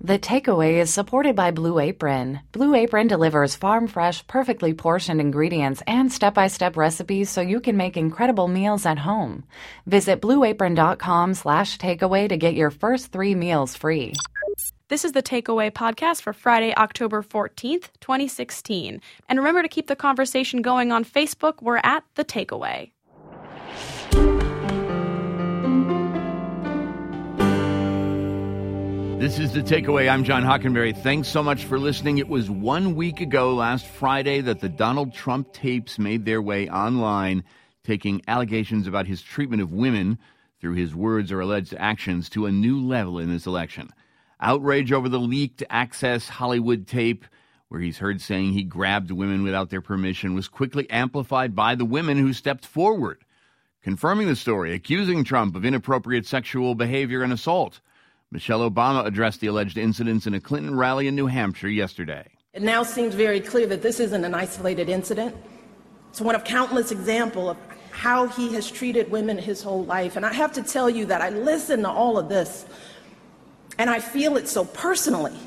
The Takeaway is supported by Blue Apron. Blue Apron delivers farm-fresh, perfectly portioned ingredients and step-by-step recipes so you can make incredible meals at home. Visit blueapron.com/takeaway to get your first 3 meals free. This is the Takeaway podcast for Friday, October 14th, 2016. And remember to keep the conversation going on Facebook. We're at The Takeaway. This is The Takeaway. I'm John Hockenberry. Thanks so much for listening. It was 1 week ago last Friday that the Donald Trump tapes made their way online, taking allegations about his treatment of women through his words or alleged actions to a new level in this election. Outrage over the leaked Access Hollywood tape, where he's heard saying he grabbed women without their permission, was quickly amplified by the women who stepped forward, confirming the story, accusing Trump of inappropriate sexual behavior and assault. Michelle Obama addressed the alleged incidents in a Clinton rally in New Hampshire yesterday. It now seems very clear that this isn't an isolated incident. It's one of countless examples of how he has treated women his whole life. And I have to tell you that I listen to all of this, and I feel it so personally.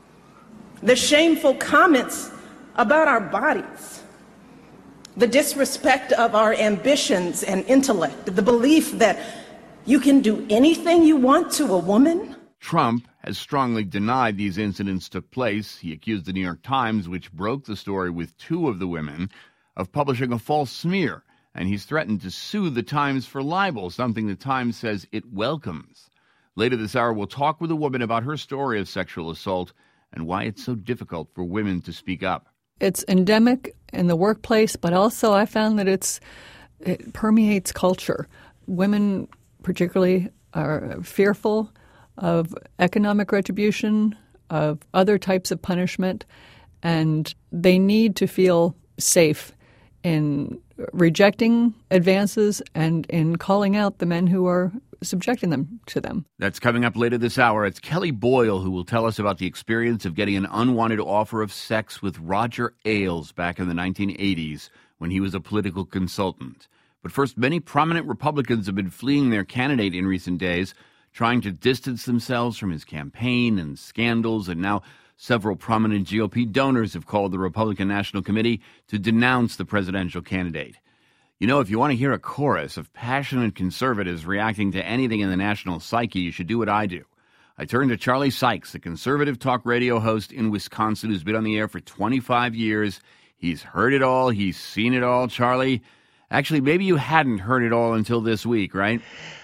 The shameful comments about our bodies, the disrespect of our ambitions and intellect, the belief that you can do anything you want to a woman. Trump has strongly denied these incidents took place. He accused the New York Times, which broke the story with 2 of the women, of publishing a false smear, and he's threatened to sue the Times for libel, something the Times says it welcomes. Later this hour, we'll talk with a woman about her story of sexual assault and why it's so difficult for women to speak up. It's endemic in the workplace, but also I found that it permeates culture. Women particularly are fearful of economic retribution, of other types of punishment, and they need to feel safe in rejecting advances and in calling out the men who are subjecting them to them. That's coming up later this hour. It's Kelly Boyle who will tell us about the experience of getting an unwanted offer of sex with Roger Ailes back in the 1980s when he was a political consultant. But first, many prominent Republicans have been fleeing their candidate in recent days, trying to distance themselves from his campaign and scandals, and now several prominent GOP donors have called the Republican National Committee to denounce the presidential candidate. You know, if you want to hear a chorus of passionate conservatives reacting to anything in the national psyche, you should do what I do. I turn to Charlie Sykes, the conservative talk radio host in Wisconsin who's been on the air for 25 years. He's heard it all. He's seen it all. Charlie, actually, maybe you hadn't heard it all until this week, right?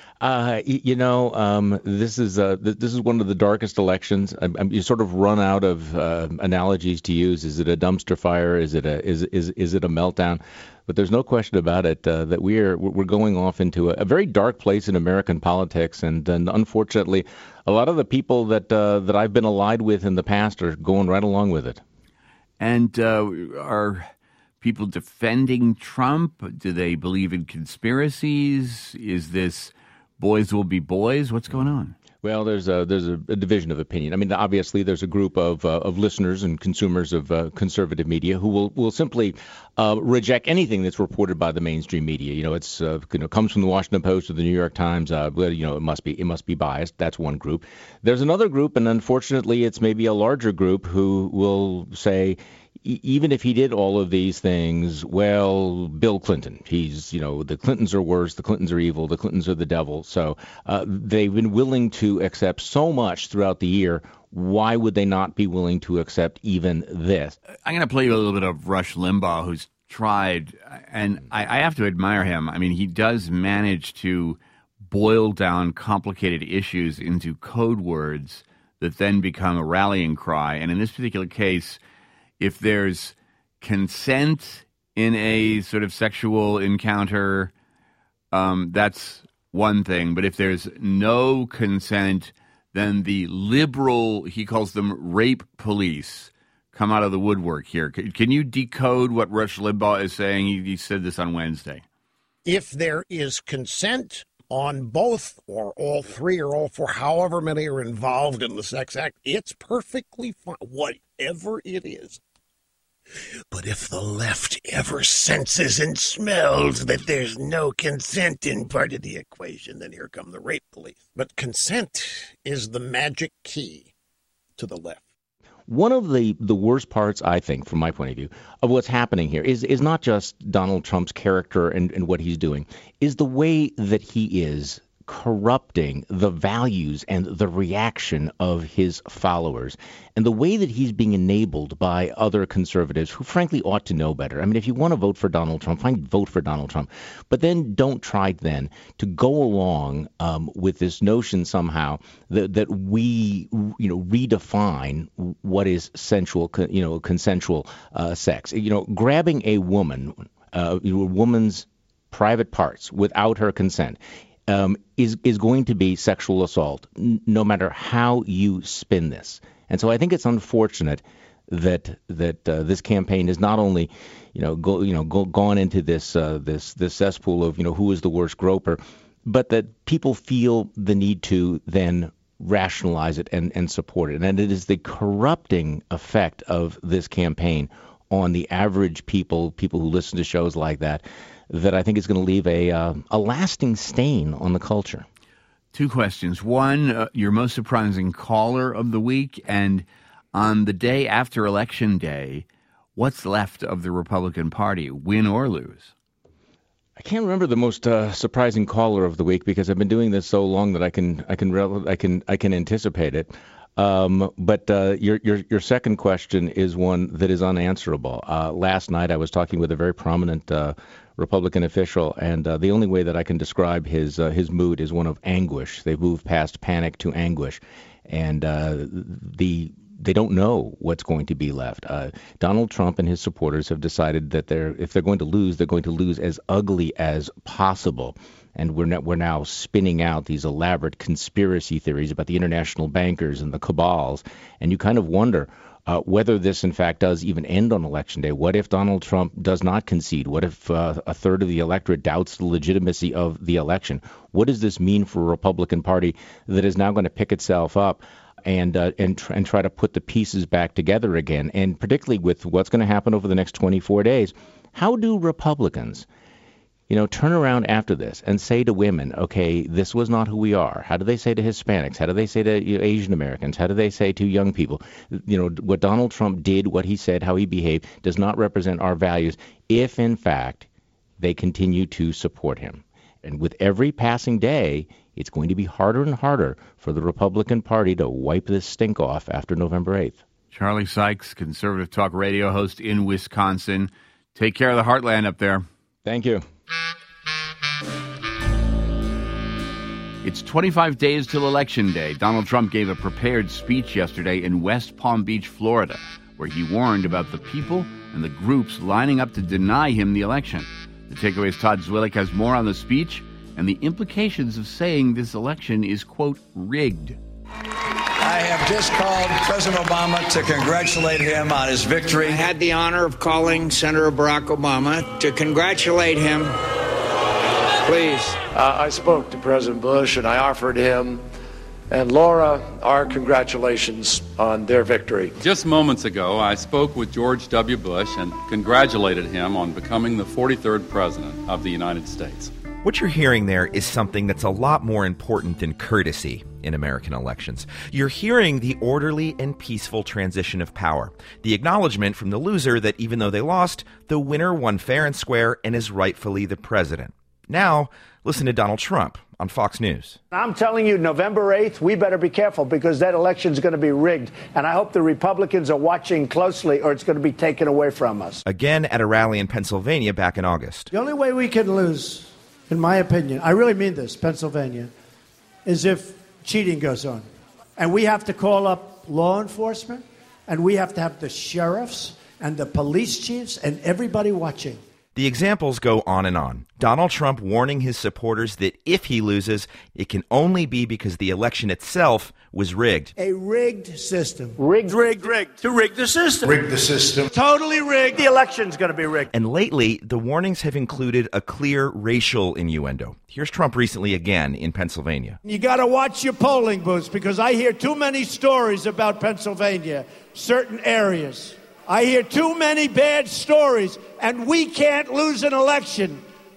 This is one of the darkest elections. You sort of run out of analogies to use. Is it a dumpster fire? Is it a meltdown? But there's no question about it that we're going off into a very dark place in American politics, and unfortunately, a lot of the people that I've been allied with in the past are going right along with it. And are people defending Trump? Do they believe in conspiracies? Is this boys will be boys? What's going on? Well, there's a division of opinion. I mean, obviously, there's a group of listeners and consumers of conservative media who will simply reject anything that's reported by the mainstream media. You know, it's comes from the Washington Post or the New York Times. It must be biased. That's one group. There's another group, and unfortunately, it's maybe a larger group who will say, even if he did all of these things, well, Bill Clinton, the Clintons are worse, the Clintons are evil, the Clintons are the devil. So they've been willing to accept so much throughout the year. Why would they not be willing to accept even this? I'm going to play you a little bit of Rush Limbaugh, who's tried, and I have to admire him. I mean, he does manage to boil down complicated issues into code words that then become a rallying cry. And in this particular case, if there's consent in a sort of sexual encounter, that's one thing. But if there's no consent, then the liberal, he calls them rape police, come out of the woodwork here. Can you decode what Rush Limbaugh is saying? He said this on Wednesday. If there is consent on both or all 3 or all 4, however many are involved in the sex act, it's perfectly fine, whatever it is. But if the left ever senses and smells that there's no consent in part of the equation, then here come the rape police. But consent is the magic key to the left. One of the worst parts, I think, from my point of view, of what's happening here is not just Donald Trump's character and what he's doing, is the way that he is corrupting the values and the reaction of his followers, and the way that he's being enabled by other conservatives who frankly ought to know better. I mean, if you want to vote for Donald Trump, fine, vote for Donald Trump, but then don't try then to go along with this notion somehow that we redefine what is consensual sex. Grabbing a woman, a woman's private parts without her consent is going to be sexual assault, no matter how you spin this. And so I think it's unfortunate that this campaign has not only gone into this cesspool of who is the worst groper, but that people feel the need to then rationalize it and support it. And it is the corrupting effect of this campaign on the average people who listen to shows like that I think is going to leave a lasting stain on the culture. Two questions. One, your most surprising caller of the week, and on the day after Election Day, what's left of the Republican Party, win or lose? I can't remember the most surprising caller of the week because I've been doing this so long that I can anticipate it. But your second question is one that is unanswerable. Last night I was talking with a very prominent Republican official, and the only way that I can describe his mood is one of anguish. They've moved past panic to anguish, and they don't know what's going to be left. Donald Trump and his supporters have decided that if they're going to lose, they're going to lose as ugly as possible. And we're now spinning out these elaborate conspiracy theories about the international bankers and the cabals, and you kind of wonder whether this, in fact, does even end on Election Day. What if Donald Trump does not concede? What if a third of the electorate doubts the legitimacy of the election? What does this mean for a Republican Party that is now going to pick itself up and try to put the pieces back together again? And particularly with what's going to happen over the next 24 days, how do Republicans turn around after this and say to women, okay, this was not who we are? How do they say to Hispanics? How do they say to Asian Americans? How do they say to young people? What Donald Trump did, what he said, how he behaved does not represent our values if, in fact, they continue to support him. And with every passing day, it's going to be harder and harder for the Republican Party to wipe this stink off after November 8th. Charlie Sykes, conservative talk radio host in Wisconsin. Take care of the heartland up there. Thank you. It's 25 days till Election Day. Donald Trump gave a prepared speech yesterday in West Palm Beach, Florida, where he warned about the people and the groups lining up to deny him the election. The Takeaway's Todd Zwillich has more on the speech and the implications of saying this election is, quote, rigged. I have just called President Obama to congratulate him on his victory. I had the honor of calling Senator Barack Obama to congratulate him. Please. I spoke to President Bush and I offered him and Laura our congratulations on their victory. Just moments ago, I spoke with George W. Bush and congratulated him on becoming the 43rd President of the United States. What you're hearing there is something that's a lot more important than courtesy in American elections. You're hearing the orderly and peaceful transition of power, the acknowledgement from the loser that even though they lost, the winner won fair and square and is rightfully the president. Now, listen to Donald Trump on Fox News. I'm telling you, November 8th, we better be careful because that election is going to be rigged. And I hope the Republicans are watching closely or it's going to be taken away from us. Again at a rally in Pennsylvania back in August. The only way we can lose, in my opinion, I really mean this, Pennsylvania, is if cheating goes on. And we have to call up law enforcement, and we have to have the sheriffs and the police chiefs and everybody watching. The examples go on and on. Donald Trump warning his supporters that if he loses, it can only be because the election itself was rigged. A rigged system. Rigged. To rig the system. Rig the system. Totally rigged. The election's going to be rigged. And lately, the warnings have included a clear racial innuendo. Here's Trump recently again in Pennsylvania. You got to watch your polling booths because I hear too many stories about Pennsylvania, certain areas. I hear too many bad stories, and we can't lose an election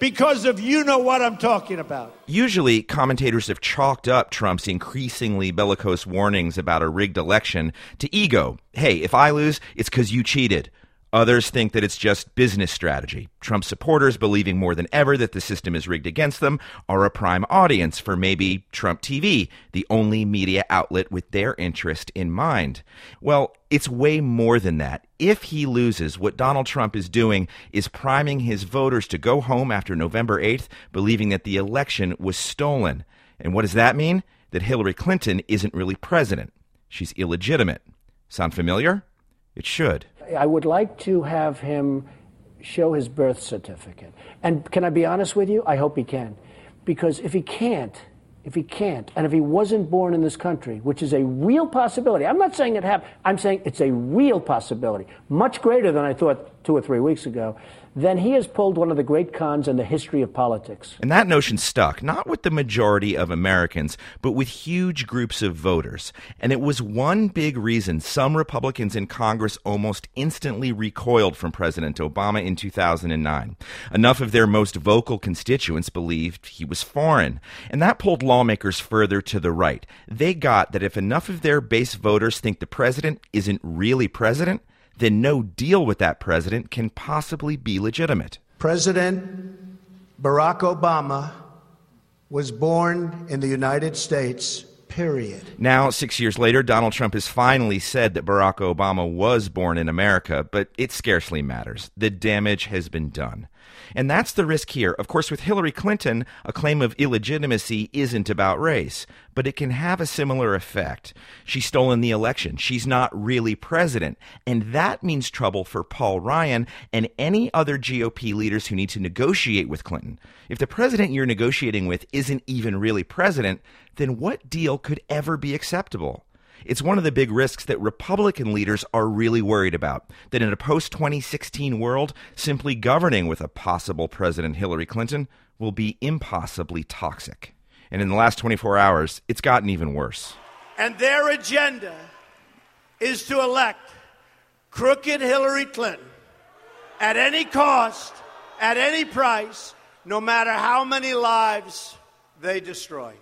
because of you know what I'm talking about. Usually, commentators have chalked up Trump's increasingly bellicose warnings about a rigged election to ego. Hey, if I lose, it's because you cheated. Others think that it's just business strategy. Trump supporters, believing more than ever that the system is rigged against them, are a prime audience for maybe Trump TV, the only media outlet with their interest in mind. Well, it's way more than that. If he loses, what Donald Trump is doing is priming his voters to go home after November 8th, believing that the election was stolen. And what does that mean? That Hillary Clinton isn't really president. She's illegitimate. Sound familiar? It should. I would like to have him show his birth certificate. And can I be honest with you? I hope he can. Because if he can't, and if he wasn't born in this country, which is a real possibility, I'm not saying it happened, I'm saying it's a real possibility, much greater than I thought 2 or 3 weeks ago, then he has pulled one of the great cons in the history of politics. And that notion stuck, not with the majority of Americans, but with huge groups of voters. And it was one big reason some Republicans in Congress almost instantly recoiled from President Obama in 2009. Enough of their most vocal constituents believed he was foreign. And that pulled lawmakers further to the right. They got that if enough of their base voters think the president isn't really president, then no deal with that president can possibly be legitimate. President Barack Obama was born in the United States, period. Now, 6 years later, Donald Trump has finally said that Barack Obama was born in America, but it scarcely matters. The damage has been done. And that's the risk here. Of course, with Hillary Clinton, a claim of illegitimacy isn't about race, but it can have a similar effect. She's stolen the election. She's not really president. And that means trouble for Paul Ryan and any other GOP leaders who need to negotiate with Clinton. If the president you're negotiating with isn't even really president, then what deal could ever be acceptable? It's one of the big risks that Republican leaders are really worried about, that in a post-2016 world, simply governing with a possible President Hillary Clinton will be impossibly toxic. And in the last 24 hours, it's gotten even worse. And their agenda is to elect crooked Hillary Clinton at any cost, at any price, no matter how many lives they destroy.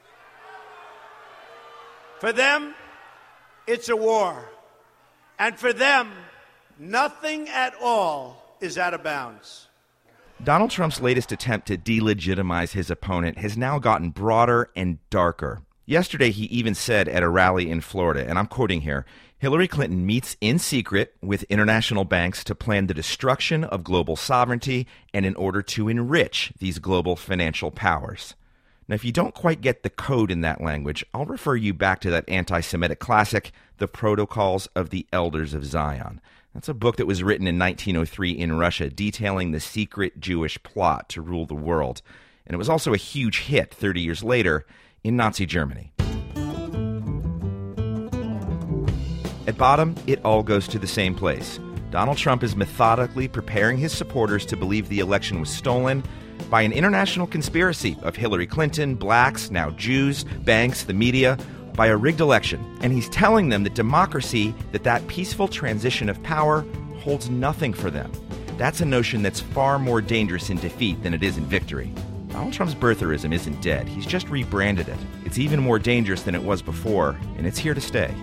For them, it's a war. And for them, nothing at all is out of bounds. Donald Trump's latest attempt to delegitimize his opponent has now gotten broader and darker. Yesterday, he even said at a rally in Florida, and I'm quoting here, Hillary Clinton meets in secret with international banks to plan the destruction of global sovereignty and in order to enrich these global financial powers. Now, if you don't quite get the code in that language, I'll refer you back to that anti-Semitic classic, The Protocols of the Elders of Zion. That's a book that was written in 1903 in Russia, detailing the secret Jewish plot to rule the world. And it was also a huge hit 30 years later in Nazi Germany. At bottom, it all goes to the same place. Donald Trump is methodically preparing his supporters to believe the election was stolen by an international conspiracy of Hillary Clinton, blacks, now Jews, banks, the media, by a rigged election. And he's telling them that democracy, that peaceful transition of power, holds nothing for them. That's a notion that's far more dangerous in defeat than it is in victory. Donald Trump's birtherism isn't dead. He's just rebranded it. It's even more dangerous than it was before, and it's here to stay.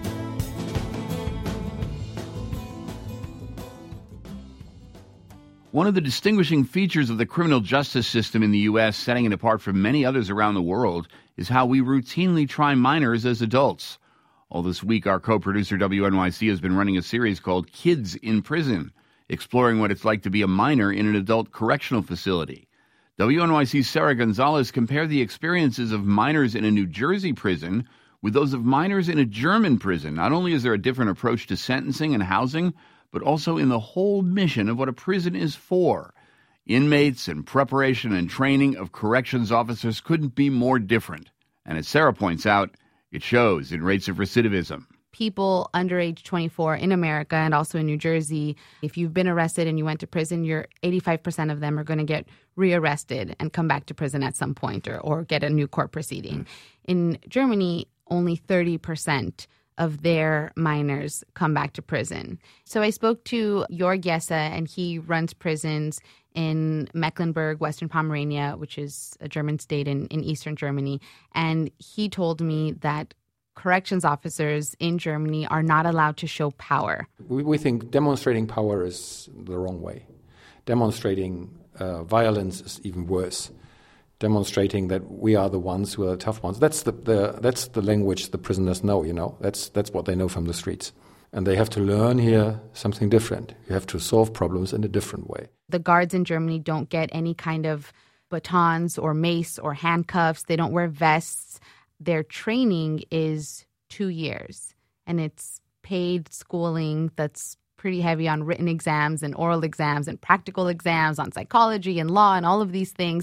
One of the distinguishing features of the criminal justice system in the U.S., setting it apart from many others around the world, is how we routinely try minors as adults. All this week, our co-producer WNYC has been running a series called Kids in Prison, exploring what it's like to be a minor in an adult correctional facility. WNYC's Sarah Gonzalez compared the experiences of minors in a New Jersey prison with those of minors in a German prison. Not only is there a different approach to sentencing and housing, but also in the whole mission of what a prison is for. Inmates and preparation and training of corrections officers couldn't be more different. And as Sarah points out, it shows in rates of recidivism. People under age 24 in America and also in New Jersey, if you've been arrested and you went to prison, 85% of them are going to get rearrested and come back to prison at some point or get a new court proceeding. In Germany, only 30% of their minors come back to prison. So I spoke to Jörg Jesse, and he runs prisons in Mecklenburg, Western Pomerania, which is a German state in eastern Germany. And he told me that corrections officers in Germany are not allowed to show power. We think demonstrating power is the wrong way. Demonstrating violence is even worse. Demonstrating that we are the ones who are the tough ones. That's the language the prisoners know, you know. That's what they know from the streets. And they have to learn here something different. You have to solve problems in a different way. The guards in Germany don't get any kind of batons or mace or handcuffs. They don't wear vests. Their training is 2 years, and it's paid schooling that's pretty heavy on written exams and oral exams and practical exams on psychology and law and all of these things.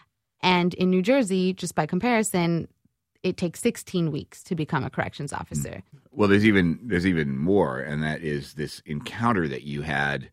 And in New Jersey, just by comparison, it takes 16 weeks to become a corrections officer. Well, there's even more, and that is this encounter that you had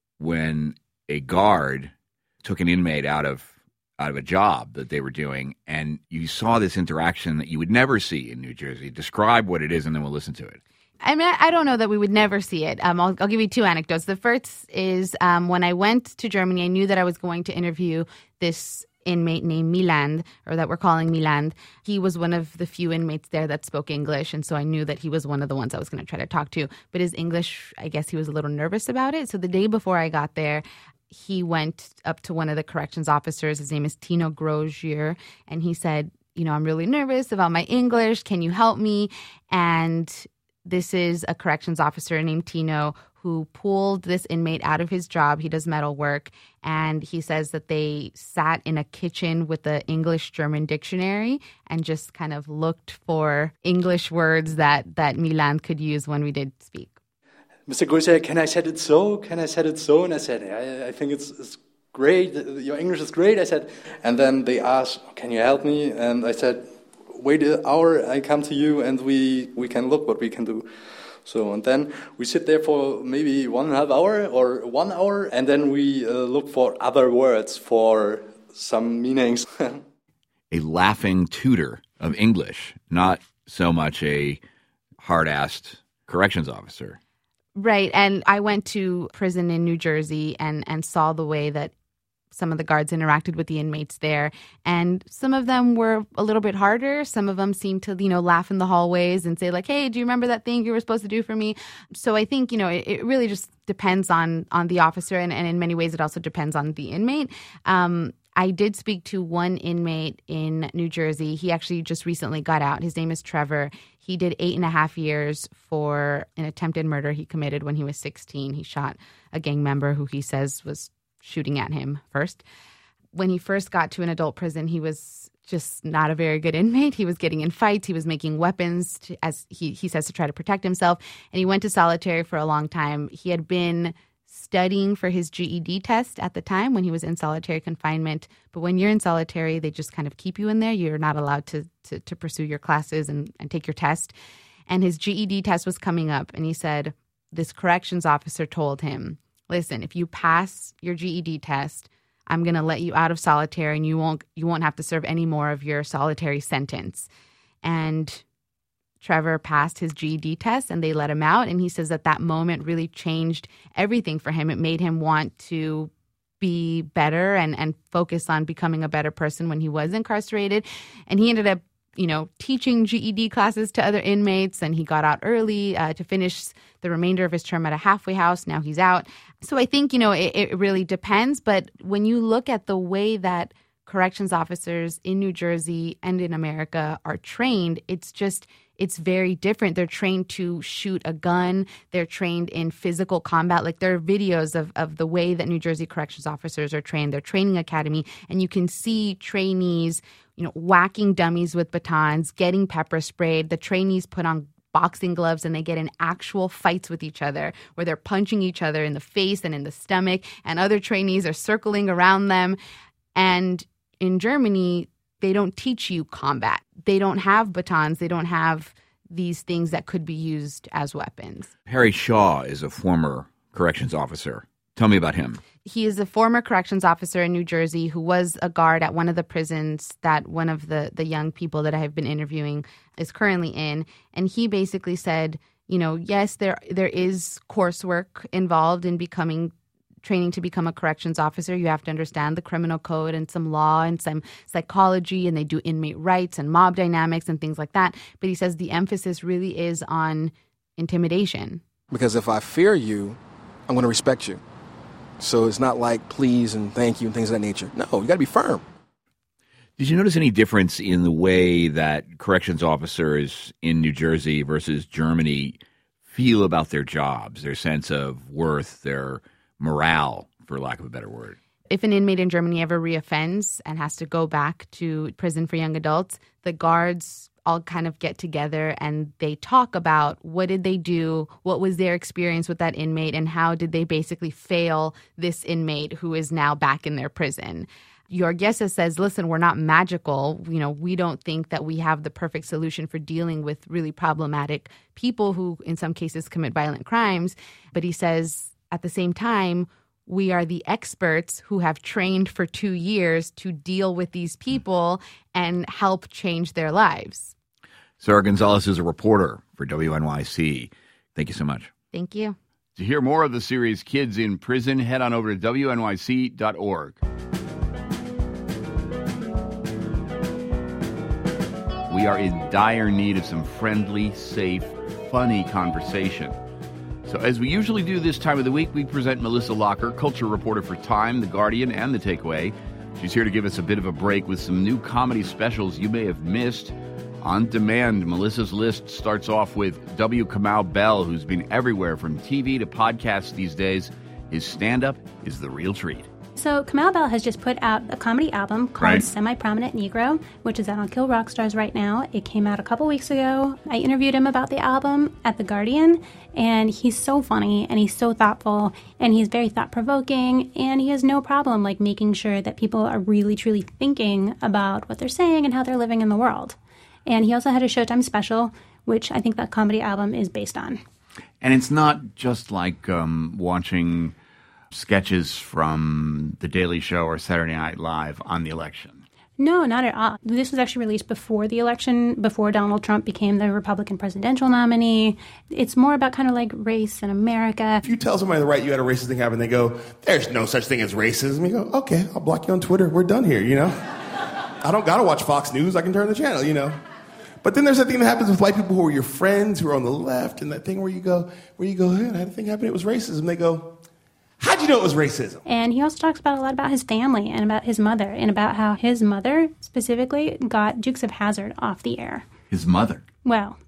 when a guard took an inmate out of a job that they were doing, and you saw this interaction that you would never see in New Jersey. Describe what it is, and then we'll listen to it. I mean, I don't know that we would never see it. I'll give you two anecdotes. The first is when I went to Germany, I knew that I was going to interview this inmate named Milan, or that we're calling Milan. He was one of the few inmates there that spoke English, and so I knew that he was one of the ones I was going to try to talk to. But his English, I guess he was a little nervous about it. So the day before I got there, he went up to one of the corrections officers. His name is Tino Grozier, and he said, you know, I'm really nervous about my English. Can you help me? And this is a corrections officer named Tino who pulled this inmate out of his job. He does metal work, and he says that they sat in a kitchen with the English-German dictionary and just kind of looked for English words that Milan could use when we did speak. Mr. Grozier, can I say it so? Can I say it so? And I said, I think it's great. Your English is great. I said, and then they asked, can you help me? And I said, wait an hour, I come to you, and we can look what we can do. So, and then we sit there for maybe 1.5 hours or 1 hour, and then we look for other words for some meanings. A laughing tutor of English, not so much a hard-assed corrections officer. Right. And I went to prison in New Jersey and saw the way that some of the guards interacted with the inmates there. And some of them were a little bit harder. Some of them seemed to, you know, laugh in the hallways and say like, hey, do you remember that thing you were supposed to do for me? So I think, you know, it really just depends on the officer. And in many ways, it also depends on the inmate. I did speak to one inmate in New Jersey. He actually just recently got out. His name is Trevor. He did 8.5 years for an attempted murder he committed when he was 16. He shot a gang member who he says was shooting at him first. When he first got to an adult prison, he was just not a very good inmate. He was getting in fights. He was making weapons, as he says, to try to protect himself. And he went to solitary for a long time. He had been studying for his GED test at the time when he was in solitary confinement. But when you're in solitary, they just kind of keep you in there. You're not allowed to pursue your classes and take your test. And his GED test was coming up. And he said this corrections officer told him, listen, if you pass your GED test, I'm going to let you out of solitary and you won't have to serve any more of your solitary sentence. And Trevor passed his GED test and they let him out. And he says that moment really changed everything for him. It made him want to be better and focus on becoming a better person when he was incarcerated. And he ended up, you know, teaching GED classes to other inmates, and he got out early to finish the remainder of his term at a halfway house. Now he's out. So I think, you know, it really depends. But when you look at the way that corrections officers in New Jersey and in America are trained, it's very different. They're trained to shoot a gun. They're trained in physical combat. Like, there are videos of the way that New Jersey corrections officers are trained. Their training academy, and you can see trainees, you know, whacking dummies with batons, getting pepper sprayed. The trainees put on boxing gloves and they get in actual fights with each other where they're punching each other in the face and in the stomach, and other trainees are circling around them. And in Germany, they don't teach you combat. They don't have batons. They don't have these things that could be used as weapons. Harry Shaw is a former corrections officer. Tell me about him. He is a former corrections officer in New Jersey who was a guard at one of the prisons that one of the young people that I have been interviewing is currently in. And he basically said, you know, yes, there is coursework involved in becoming training to become a corrections officer. You have to understand the criminal code and some law and some psychology, and they do inmate rights and mob dynamics and things like that. But he says the emphasis really is on intimidation. Because if I fear you, I'm going to respect you. So it's not like please and thank you and things of that nature. No, you got to be firm. Did you notice any difference in the way that corrections officers in New Jersey versus Germany feel about their jobs, their sense of worth, their morale, for lack of a better word? If an inmate in Germany ever reoffends and has to go back to prison for young adults, the guards all kind of get together and they talk about what did they do, what was their experience with that inmate, and how did they basically fail this inmate who is now back in their prison. Yorgesa says, listen, we're not magical. You know, we don't think that we have the perfect solution for dealing with really problematic people who in some cases commit violent crimes. But he says at the same time, we are the experts who have trained for 2 years to deal with these people and help change their lives. Sarah Gonzalez is a reporter for WNYC. Thank you so much. Thank you. To hear more of the series Kids in Prison, head on over to WNYC.org. We are in dire need of some friendly, safe, funny conversation. So as we usually do this time of the week, we present Melissa Locker, culture reporter for Time, The Guardian, and The Takeaway. She's here to give us a bit of a break with some new comedy specials you may have missed. On demand, Melissa's list starts off with W. Kamau Bell, who's been everywhere from TV to podcasts these days. His stand-up is the real treat. So Kamau Bell has just put out a comedy album called Semi-Prominent Negro, which is out on Kill Rock Stars right now. It came out a couple weeks ago. I interviewed him about the album at The Guardian, and he's so funny, and he's so thoughtful, and he's very thought-provoking, and he has no problem like making sure that people are really, truly thinking about what they're saying and how they're living in the world. And he also had a Showtime special, which I think that comedy album is based on. And it's not just like watching sketches from The Daily Show or Saturday Night Live on the election. No, not at all. This was actually released before the election, before Donald Trump became the Republican presidential nominee. It's more about kind of like race in America. If you tell somebody on the right you had a racist thing happen, they go, there's no such thing as racism. You go, okay, I'll block you on Twitter. We're done here, you know? I don't got to watch Fox News. I can turn the channel, you know? But then there's that thing that happens with white people who are your friends, who are on the left, and that thing where you go, hey, I had a thing happen, it was racism. They go, how'd you know it was racism? And he also talks about a lot about his family and about his mother and about how his mother specifically got Dukes of Hazzard off the air. His mother? Well,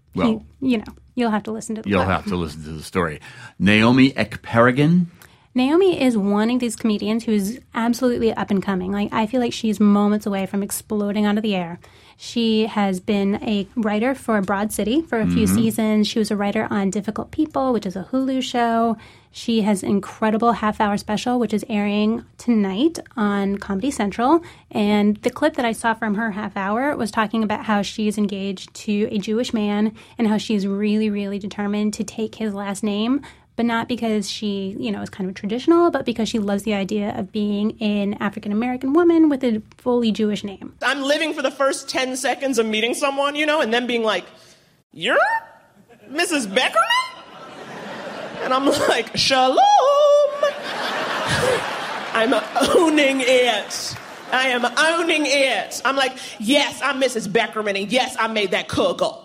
you'll have to listen to the You'll have to listen to the story. Naomi Ekperigin? Naomi is one of these comedians who is absolutely up and coming. Like, I feel like she's moments away from exploding onto the air. She has been a writer for Broad City for a few seasons. She was a writer on Difficult People, which is a Hulu show. She has an incredible half-hour special, which is airing tonight on Comedy Central. And the clip that I saw from her half hour was talking about how she's engaged to a Jewish man and how she's really, really determined to take his last name, but not because she, is kind of traditional, but because she loves the idea of being an African-American woman with a fully Jewish name. I'm living for the first 10 seconds of meeting someone, and then being like, you're Mrs. Beckerman? And I'm like, shalom. I'm owning it. I am owning it. I'm like, yes, I'm Mrs. Beckerman, and yes, I made that kugel.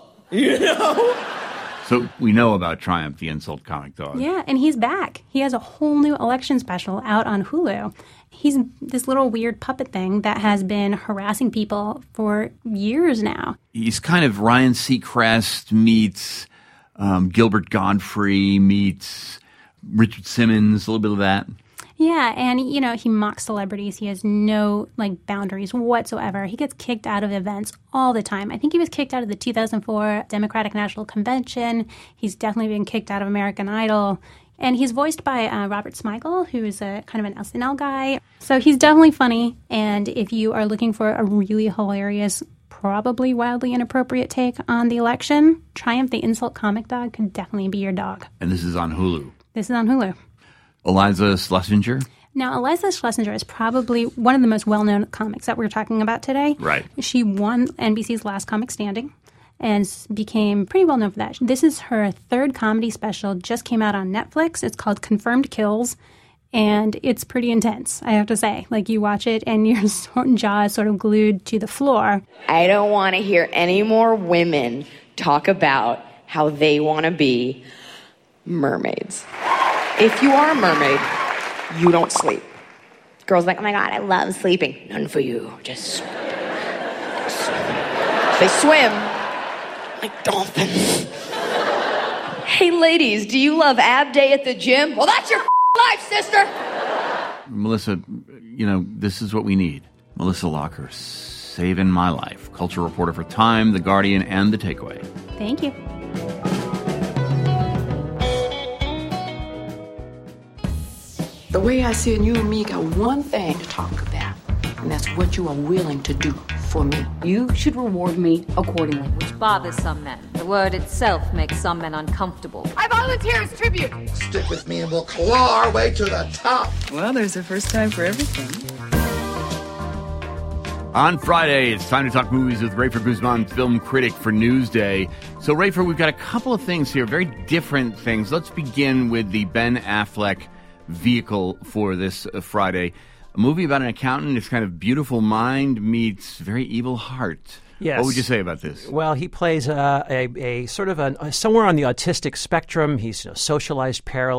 So we know about Triumph, the insult comic dog. Yeah, and he's back. He has a whole new election special out on Hulu. He's this little weird puppet thing that has been harassing people for years now. He's kind of Ryan Seacrest meets Gilbert Godfrey meets Richard Simmons, a little bit of that. Yeah, and, he mocks celebrities. He has no, boundaries whatsoever. He gets kicked out of events all the time. I think he was kicked out of the 2004 Democratic National Convention. He's definitely been kicked out of American Idol. And he's voiced by Robert Smigel, who is a kind of an SNL guy. So he's definitely funny. And if you are looking for a really hilarious, probably wildly inappropriate take on the election, Triumph, the insult comic dog could definitely be your dog. And this is on Hulu. This is on Hulu. Eliza Schlesinger? Now, Eliza Schlesinger is probably one of the most well-known comics that we're talking about today. Right. She won NBC's Last Comic Standing and became pretty well-known for that. This is her third comedy special, just came out on Netflix. It's called Confirmed Kills. And it's pretty intense, I have to say. Like, you watch it and your jaw is sort of glued to the floor. I don't want to hear any more women talk about how they want to be mermaids. If you are a mermaid, you don't sleep. Girls are like, oh my God, I love sleeping. None for you. Just they swim like dolphins. Hey, ladies, do you love ab day at the gym? Well, that's your life, sister. Melissa, this is what we need. Melissa Locker, saving my life. Culture reporter for Time, The Guardian, and The Takeaway. Thank you. The way I see it, you and me got one thing to talk about, and that's what you are willing to do for me. You should reward me accordingly. Which bothers some men. The word itself makes some men uncomfortable. I volunteer as tribute. Stick with me and we'll claw our way to the top. Well, there's a first time for everything. On Friday, it's time to talk movies with Rafer Guzman, film critic for Newsday. So, Rafer, we've got a couple of things here, very different things. Let's begin with the Ben Affleck vehicle for this Friday. A movie about an accountant. It's kind of Beautiful Mind meets Very Evil Heart. Yes. What would you say about this? Well, he plays a sort of somewhere on the autistic spectrum. He's socially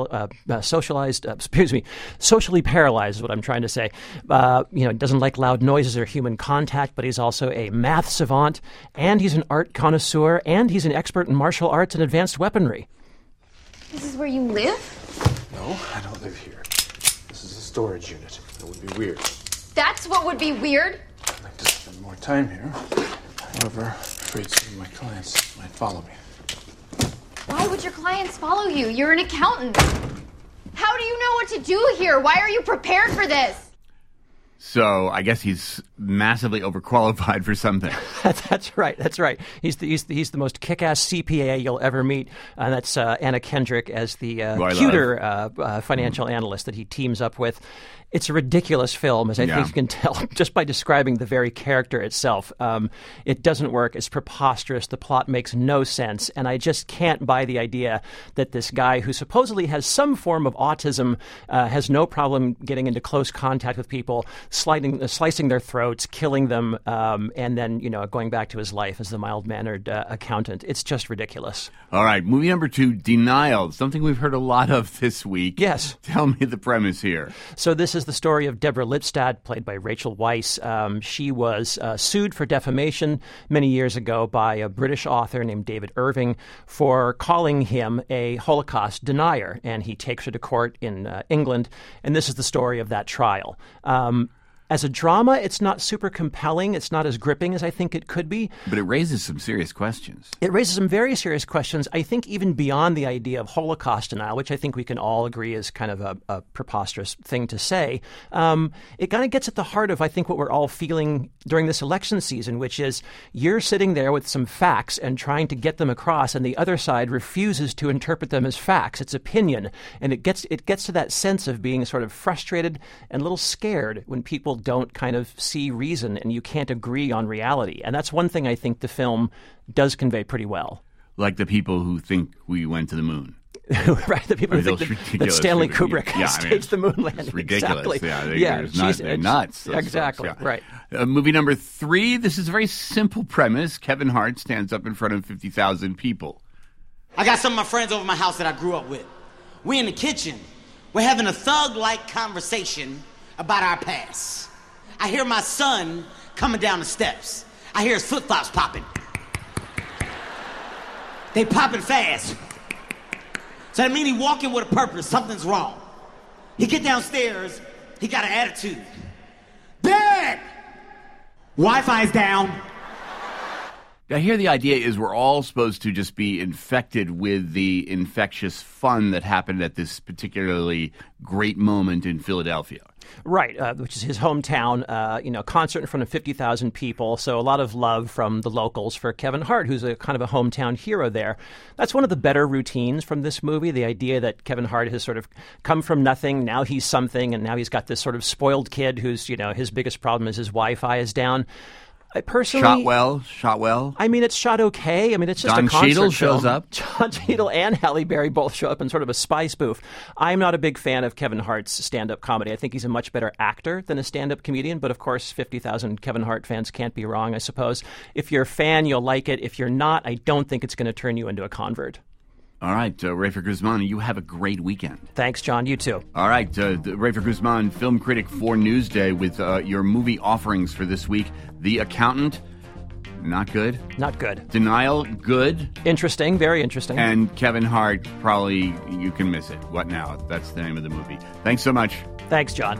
paralyzed is what I'm trying to say. Doesn't like loud noises or human contact, but he's also a math savant, and he's an art connoisseur, and he's an expert in martial arts and advanced weaponry. This is where you live? No, I don't live here. This is a storage unit. It would be weird. That's what would be weird? I'd like to spend more time here. However, I'm afraid some of my clients might follow me. Why would your clients follow you? You're an accountant. How do you know what to do here? Why are you prepared for this? So I guess he's massively overqualified for something. That's right. He's the most kick-ass CPA you'll ever meet, and that's Anna Kendrick as the cuter financial analyst that he teams up with. It's a ridiculous film, as I think you can tell just by describing the very character itself. It doesn't work. It's preposterous. The plot makes no sense. And I just can't buy the idea that this guy who supposedly has some form of autism has no problem getting into close contact with people, slicing their throats, killing them, and then, going back to his life as the mild-mannered accountant. It's just ridiculous. All right. Movie number 2, Denial. Something we've heard a lot of this week. Yes. Tell me the premise here. So this is the story of Deborah Lipstadt, played by Rachel Weisz. She was sued for defamation many years ago by a British author named David Irving for calling him a Holocaust denier, and he takes her to court in England, and this is the story of that trial. As a drama, it's not super compelling. It's not as gripping as I think it could be. But it raises some serious questions. It raises some very serious questions, I think even beyond the idea of Holocaust denial, which I think we can all agree is kind of a preposterous thing to say. It kind of gets at the heart of, I think, what we're all feeling during this election season, which is you're sitting there with some facts and trying to get them across, and the other side refuses to interpret them as facts. It's opinion. And it gets to that sense of being sort of frustrated and a little scared when people don't kind of see reason and you can't agree on reality. And that's one thing I think the film does convey pretty well. Like the people who think we went to the moon. Right, the people who think that Stanley Kubrick staged the moon landing. It's ridiculous. Exactly. They're nuts. Exactly, folks, right. Movie number 3, this is a very simple premise. Kevin Hart stands up in front of 50,000 people. I got some of my friends over at my house that I grew up with. We in the kitchen. We're having a thug-like conversation about our past. I hear my son coming down the steps. I hear his flip-flops popping. They popping fast. So that means he walking with a purpose. Something's wrong. He get downstairs. He got an attitude. Dad! Wi-Fi's down. I hear the idea is we're all supposed to just be infected with the infectious fun that happened at this particularly great moment in Philadelphia. Right, which is his hometown, concert in front of 50,000 people. So a lot of love from the locals for Kevin Hart, who's a kind of a hometown hero there. That's one of the better routines from this movie, the idea that Kevin Hart has sort of come from nothing. Now he's something, and now he's got this sort of spoiled kid whose, his biggest problem is his Wi-Fi is down. Personally, shot well. I mean, it's shot okay. I mean, it's just Don a concert Cheadle film. shows up. John Cheadle and Halle Berry both show up in sort of a spy spoof. I'm not a big fan of Kevin Hart's stand-up comedy. I think he's a much better actor than a stand-up comedian. But of course, 50,000 Kevin Hart fans can't be wrong, I suppose. If you're a fan, you'll like it. If you're not, I don't think it's going to turn you into a convert. All right, Rafer Guzman, you have a great weekend. Thanks, John. You too. All right, Rafer Guzman, film critic for Newsday, with your movie offerings for this week. The Accountant, not good. Not good. Denial, good. Interesting, very interesting. And Kevin Hart, probably you can miss it. What now? That's the name of the movie. Thanks so much. Thanks, John.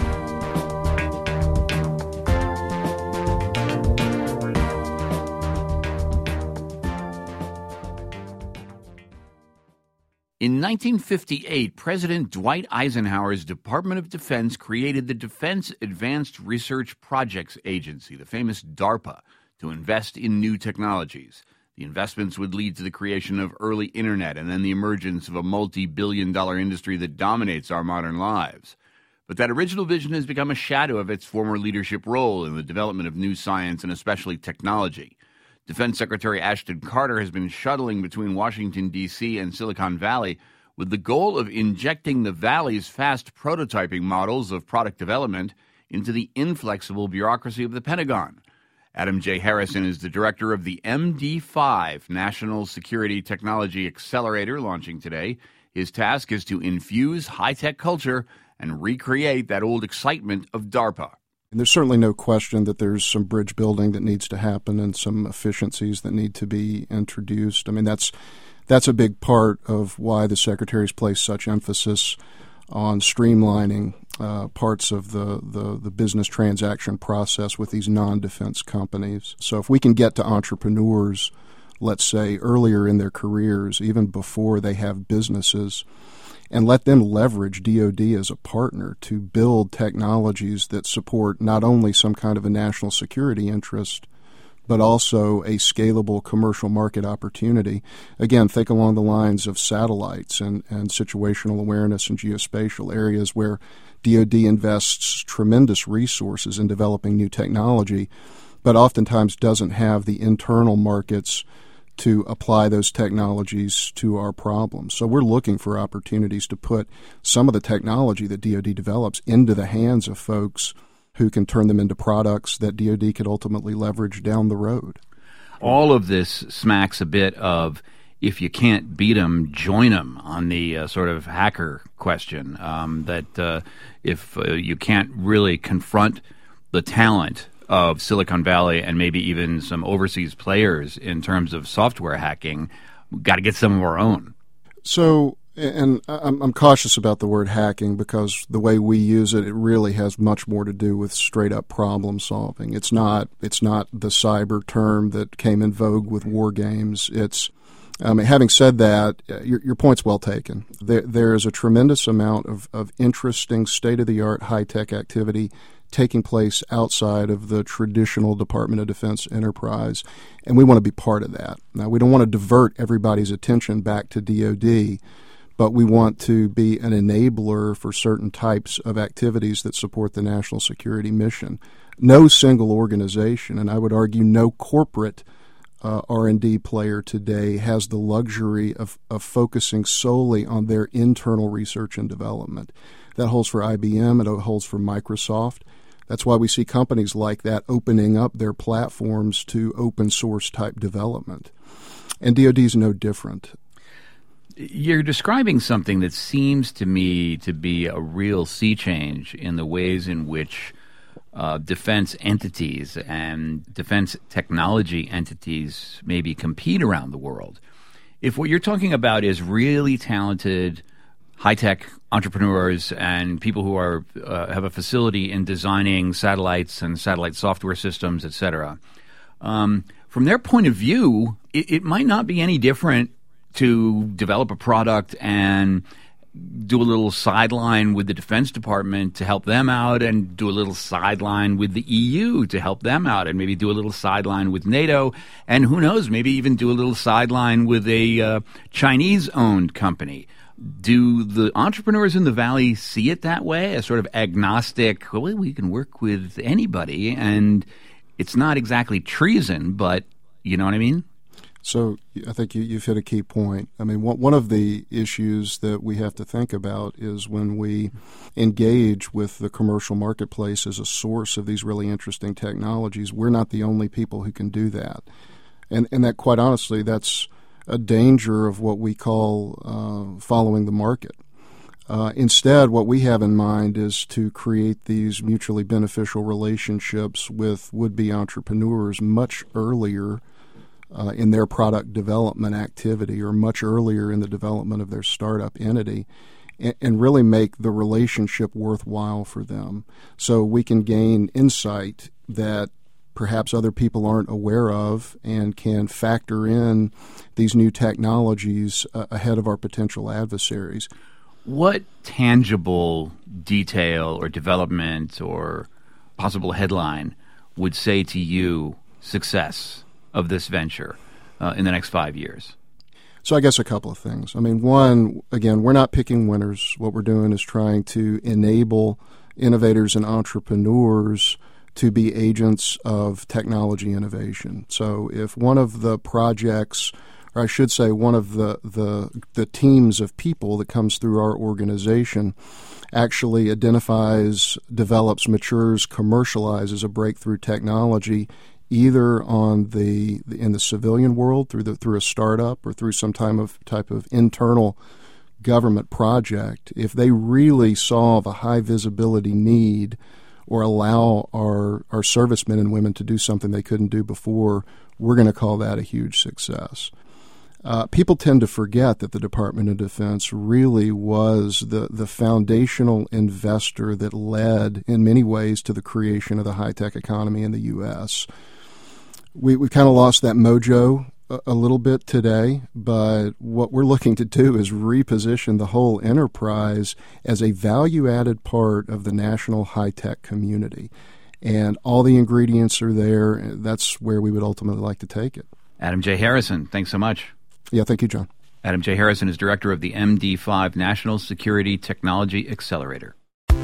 In 1958, President Dwight Eisenhower's Department of Defense created the Defense Advanced Research Projects Agency, the famous DARPA, to invest in new technologies. The investments would lead to the creation of early internet and then the emergence of a multi-billion-dollar industry that dominates our modern lives. But that original vision has become a shadow of its former leadership role in the development of new science and especially technology. Defense Secretary Ashton Carter has been shuttling between Washington, D.C. and Silicon Valley with the goal of injecting the Valley's fast prototyping models of product development into the inflexible bureaucracy of the Pentagon. Adam J. Harrison is the director of the MD5 National Security Technology Accelerator, launching today. His task is to infuse high-tech culture and recreate that old excitement of DARPA. And there's certainly no question that there's some bridge building that needs to happen and some efficiencies that need to be introduced. I mean, that's a big part of why the Secretary's placed such emphasis on streamlining parts of the business transaction process with these non-defense companies. So if we can get to entrepreneurs, let's say, earlier in their careers, even before they have businesses, and let them leverage DoD as a partner to build technologies that support not only some kind of a national security interest, but also a scalable commercial market opportunity. Again, think along the lines of satellites and situational awareness and geospatial areas where DoD invests tremendous resources in developing new technology, but oftentimes doesn't have the internal markets to apply those technologies to our problems. So we're looking for opportunities to put some of the technology that DoD develops into the hands of folks who can turn them into products that DoD could ultimately leverage down the road. All of this smacks a bit of, if you can't beat them, join them, on the sort of hacker question, that if you can't really confront the talent of Silicon Valley and maybe even some overseas players in terms of software hacking, we've got to get some of our own. So, and I'm cautious about the word hacking because the way we use it, it really has much more to do with straight-up problem solving. It's not the cyber term that came in vogue with war games. Having said that, your point's well taken. There is a tremendous amount of interesting state-of-the-art high-tech activity taking place outside of the traditional Department of Defense enterprise, and we want to be part of that. Now, we don't want to divert everybody's attention back to DoD, but we want to be an enabler for certain types of activities that support the national security mission. No single organization, and I would argue no corporate R&D player today, has the luxury of focusing solely on their internal research and development. That holds for IBM, it holds for Microsoft. That's why we see companies like that opening up their platforms to open source type development. And DoD is no different. You're describing something that seems to me to be a real sea change in the ways in which defense entities and defense technology entities maybe compete around the world. If what you're talking about is really talented high-tech entrepreneurs and people who are have a facility in designing satellites and satellite software systems, et cetera, from their point of view, it might not be any different to develop a product and do a little sideline with the Defense Department to help them out, and do a little sideline with the EU to help them out, and maybe do a little sideline with NATO, and who knows, maybe even do a little sideline with a Chinese-owned company. Do the entrepreneurs in the Valley see it that way, as sort of agnostic, well, we can work with anybody, and it's not exactly treason, but you know what I mean? So I think you've hit a key point. I mean, one of the issues that we have to think about is when we engage with the commercial marketplace as a source of these really interesting technologies, we're not the only people who can do that. And that, quite honestly, that's a danger of what we call following the market. Instead, what we have in mind is to create these mutually beneficial relationships with would-be entrepreneurs much earlier in their product development activity or much earlier in the development of their startup entity, and really make the relationship worthwhile for them. So we can gain insight that perhaps other people aren't aware of and can factor in these new technologies ahead of our potential adversaries. What tangible detail or development or possible headline would say to you success of this venture in the next 5 years? So I guess a couple of things. I mean, one, again, we're not picking winners. What we're doing is trying to enable innovators and entrepreneurs to be agents of technology innovation. So if one of the projects, or I should say one of the teams of people that comes through our organization actually identifies, develops, matures, commercializes a breakthrough technology either in the civilian world through a startup or through some type of internal government project, if they really solve a high visibility need or allow our servicemen and women to do something they couldn't do before, we're going to call that a huge success. People tend to forget that the Department of Defense really was the foundational investor that led, in many ways, to the creation of the high-tech economy in the U.S. We've kind of lost that mojo a little bit today, but what we're looking to do is reposition the whole enterprise as a value-added part of the national high-tech community. And all the ingredients are there. That's where we would ultimately like to take it. Adam J. Harrison, thanks so much. Yeah, thank you, John. Adam J. Harrison is director of the MD5 National Security Technology Accelerator.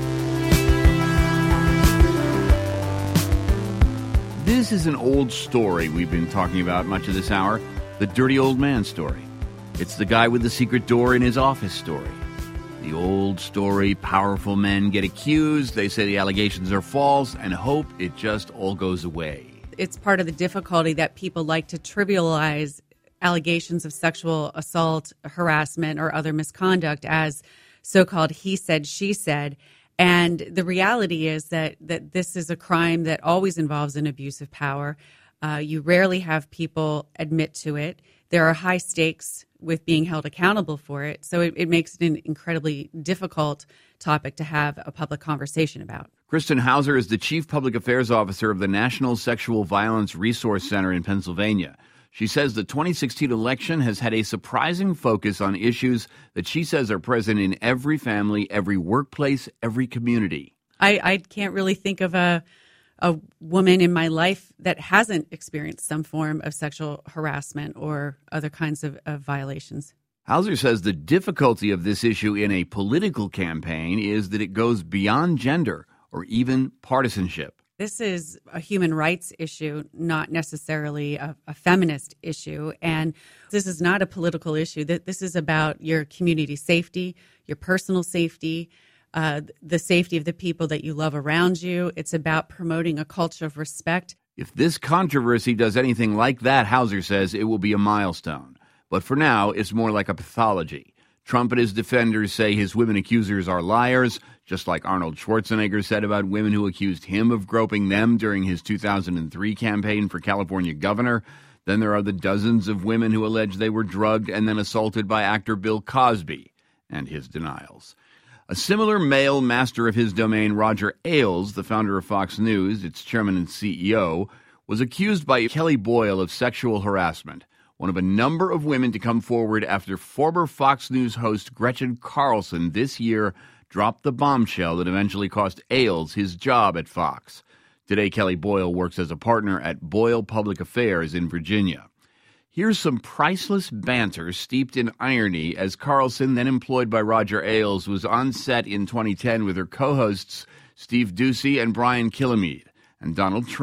This is an old story we've been talking about much of this hour, the dirty old man story. It's the guy with the secret door in his office story. The old story, powerful men get accused, they say the allegations are false, and hope it just all goes away. It's part of the difficulty that people like to trivialize allegations of sexual assault, harassment, or other misconduct as so-called he said, she said. And the reality is that this is a crime that always involves an abuse of power. You rarely have people admit to it. There are high stakes with being held accountable for it. So it makes it an incredibly difficult topic to have a public conversation about. Kristen Hauser is the Chief Public Affairs Officer of the National Sexual Violence Resource Center in Pennsylvania. She says the 2016 election has had a surprising focus on issues that she says are present in every family, every workplace, every community. I can't really think of a woman in my life that hasn't experienced some form of sexual harassment or other kinds of violations. Hauser says the difficulty of this issue in a political campaign is that it goes beyond gender or even partisanship. This is a human rights issue, not necessarily a feminist issue. And this is not a political issue. This is about your community safety, your personal safety, the safety of the people that you love around you. It's about promoting a culture of respect. If this controversy does anything like that, Hauser says it will be a milestone. But for now, it's more like a pathology. Trump and his defenders say his women accusers are liars, just like Arnold Schwarzenegger said about women who accused him of groping them during his 2003 campaign for California governor. Then there are the dozens of women who allege they were drugged and then assaulted by actor Bill Cosby and his denials. A similar male master of his domain, Roger Ailes, the founder of Fox News, its chairman and CEO, was accused by Kelly Boyle of sexual harassment, one of a number of women to come forward after former Fox News host Gretchen Carlson this year dropped the bombshell that eventually cost Ailes his job at Fox. Today, Kelly Boyle works as a partner at Boyle Public Affairs in Virginia. Here's some priceless banter steeped in irony as Carlson, then employed by Roger Ailes, was on set in 2010 with her co-hosts Steve Doocy and Brian Kilmeade, and Donald Trump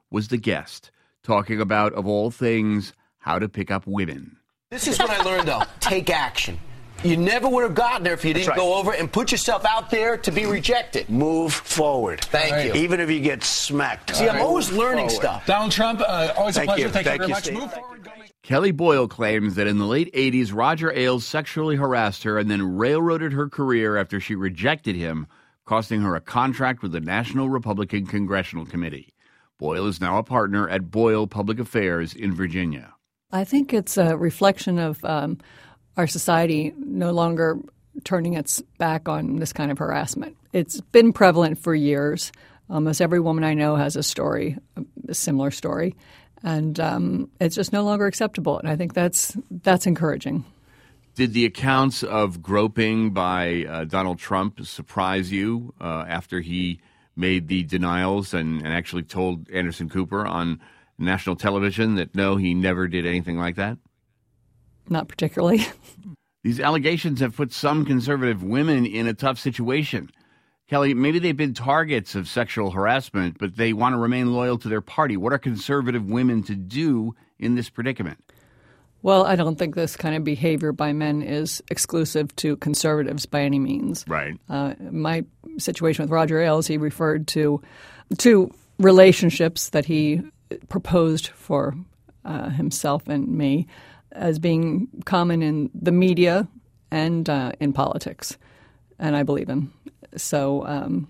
was the guest, talking about, of all things, how to pick up women. This is what I learned, though. Take action. You never would have gotten there if you didn't go over and put yourself out there to be rejected. Move forward. Thank you. Even if you get smacked. See, I'm always learning stuff. Donald Trump, always a pleasure. Thank you very much. Steve. Move forward. Kelly Boyle claims that in the late 80s, Roger Ailes sexually harassed her and then railroaded her career after she rejected him, costing her a contract with the National Republican Congressional Committee. Boyle is now a partner at Boyle Public Affairs in Virginia. I think it's a reflection of our society no longer turning its back on this kind of harassment. It's been prevalent for years. Almost every woman I know has a story, a similar story, and it's just no longer acceptable. And I think that's encouraging. Did the accounts of groping by Donald Trump surprise you after he made the denials and actually told Anderson Cooper on national television that, no, he never did anything like that? Not particularly. These allegations have put some conservative women in a tough situation. Kelly, maybe they've been targets of sexual harassment, but they want to remain loyal to their party. What are conservative women to do in this predicament? Well, I don't think this kind of behavior by men is exclusive to conservatives by any means. Right. My situation with Roger Ailes, he referred to two relationships that he proposed for himself and me as being common in the media and in politics, and I believe him. So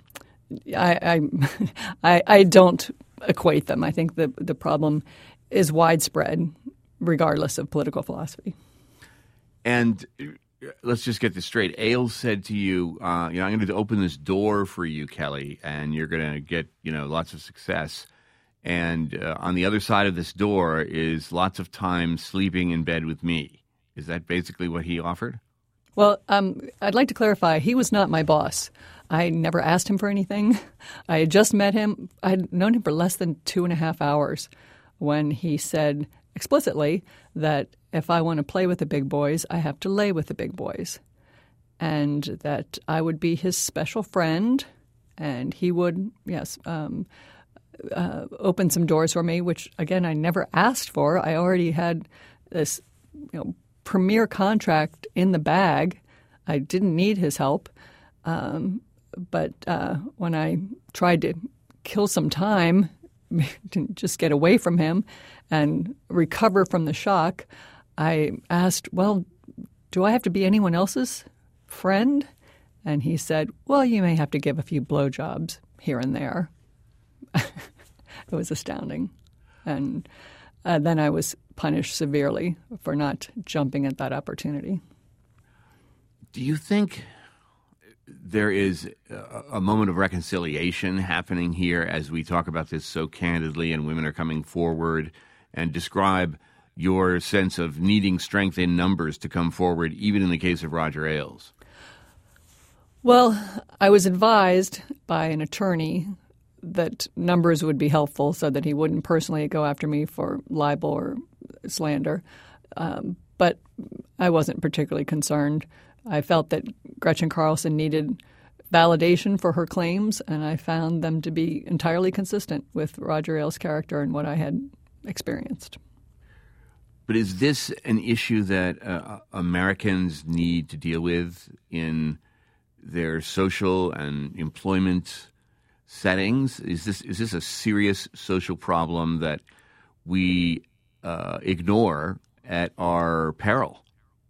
I don't equate them. I think the problem is widespread, regardless of political philosophy. And let's just get this straight. Ailes said to you, I'm going to open this door for you, Kelly, and you're going to get lots of success. And on the other side of this door is lots of time sleeping in bed with me. Is that basically what he offered? Well, I'd like to clarify. He was not my boss. I never asked him for anything. I had just met him. I had known him for less than 2.5 hours when he said explicitly that if I want to play with the big boys, I have to lay with the big boys. And that I would be his special friend and he would, open some doors for me, which, again, I never asked for. I already had this premier contract in the bag. I didn't need his help. But when I tried to kill some time to just get away from him and recover from the shock, I asked, well, do I have to be anyone else's friend? And he said, well, you may have to give a few blowjobs here and there. It was astounding. And then I was punished severely for not jumping at that opportunity. Do you think there is a moment of reconciliation happening here as we talk about this so candidly and women are coming forward, and describe your sense of needing strength in numbers to come forward, even in the case of Roger Ailes? Well, I was advised by an attorney that numbers would be helpful so that he wouldn't personally go after me for libel or slander. But I wasn't particularly concerned. I felt that Gretchen Carlson needed validation for her claims, and I found them to be entirely consistent with Roger Ailes' character and what I had experienced. But is this an issue that Americans need to deal with in their social and employment settings? Is this a serious social problem that we ignore at our peril?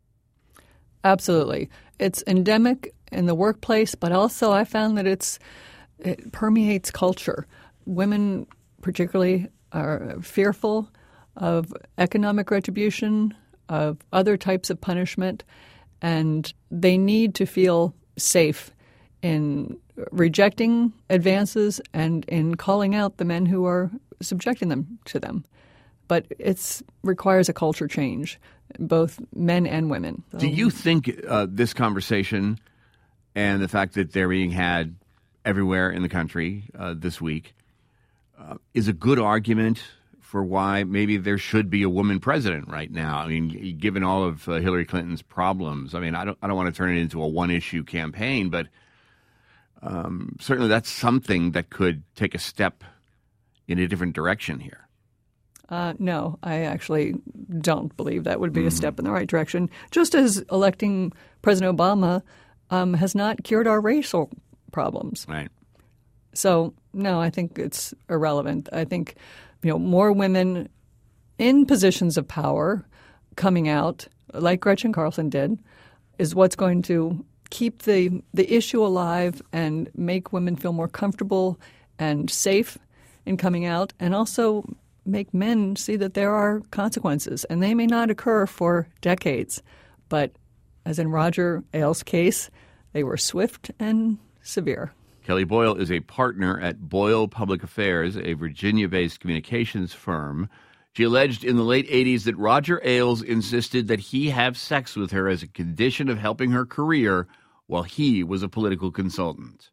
Absolutely. It's endemic in the workplace, but also I found that it permeates culture. Women particularly are fearful of economic retribution, of other types of punishment, and they need to feel safe in rejecting advances and in calling out the men who are subjecting them to them. But it requires a culture change, both men and women. Do you think this conversation and the fact that they're being had everywhere in the country this week is a good argument for why maybe there should be a woman president right now? I mean, given all of Hillary Clinton's problems, I mean, I don't want to turn it into a one-issue campaign, but certainly that's something that could take a step in a different direction here. No, I actually don't believe that would be a step in the right direction. Just as electing President Obama has not cured our racial problems. Right. So, no, I think it's irrelevant. I think, more women in positions of power coming out, like Gretchen Carlson did, is what's going to keep the issue alive and make women feel more comfortable and safe in coming out, and also make men see that there are consequences. And they may not occur for decades, but as in Roger Ailes' case, they were swift and severe. Kelly Boyle is a partner at Boyle Public Affairs, a Virginia-based communications firm. She alleged in the late 80s that Roger Ailes insisted that he have sex with her as a condition of helping her career while he was a political consultant.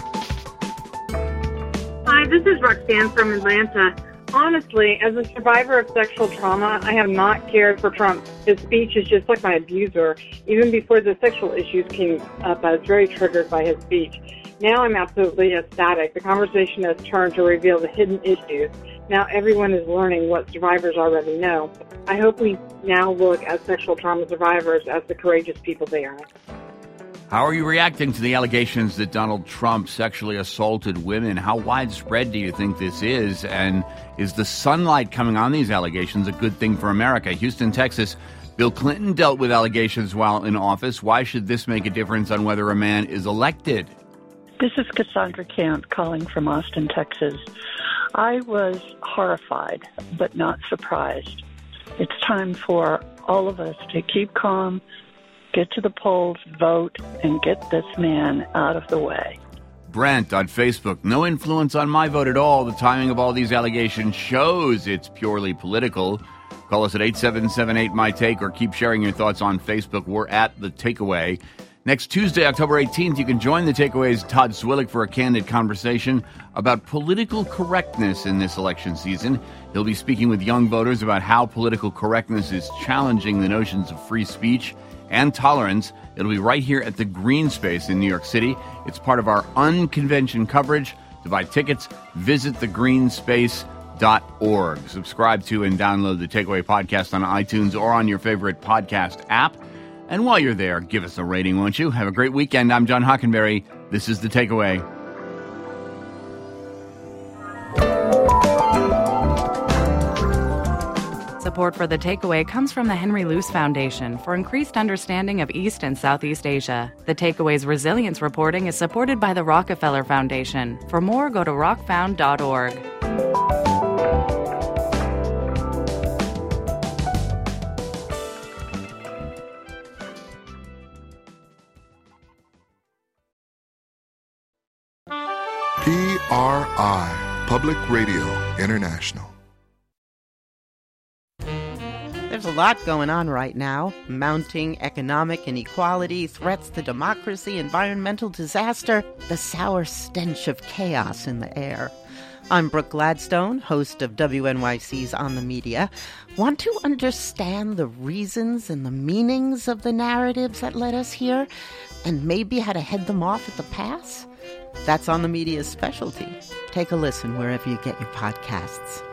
Hi, this is Roxanne from Atlanta. Honestly, as a survivor of sexual trauma, I have not cared for Trump. His speech is just like my abuser. Even before the sexual issues came up, I was very triggered by his speech. Now I'm absolutely ecstatic. The conversation has turned to reveal the hidden issues. Now everyone is learning what survivors already know. I hope we now look at sexual trauma survivors as the courageous people they are. How are you reacting to the allegations that Donald Trump sexually assaulted women? How widespread do you think this is? And is the sunlight coming on these allegations a good thing for America? Houston, Texas, Bill Clinton dealt with allegations while in office. Why should this make a difference on whether a man is elected? This is Cassandra Cant calling from Austin, Texas. I was horrified, but not surprised. It's time for all of us to keep calm, get to the polls, vote, and get this man out of the way. Brent on Facebook, no influence on my vote at all. The timing of all these allegations shows it's purely political. Call us at 877-8-MY-TAKE or keep sharing your thoughts on Facebook. We're at The Takeaway. Next Tuesday, October 18th, you can join The Takeaway's Todd Swillick for a candid conversation about political correctness in this election season. He'll be speaking with young voters about how political correctness is challenging the notions of free speech and tolerance. It'll be right here at the Green Space in New York City. It's part of our Unconvention coverage. To buy tickets, visit thegreenspace.org. Subscribe to and download the Takeaway podcast on iTunes or on your favorite podcast app. And while you're there, give us a rating, won't you? Have a great weekend. I'm John Hockenberry. This is The Takeaway. Support for The Takeaway comes from the Henry Luce Foundation for increased understanding of East and Southeast Asia. The Takeaway's resilience reporting is supported by the Rockefeller Foundation. For more, go to rockfound.org. PRI, Public Radio International. There's a lot going on right now. Mounting economic inequality, threats to democracy, environmental disaster, the sour stench of chaos in the air. I'm Brooke Gladstone, host of WNYC's On the Media. Want to understand the reasons and the meanings of the narratives that led us here, and maybe how to head them off at the pass? That's On the Media's specialty. Take a listen wherever you get your podcasts.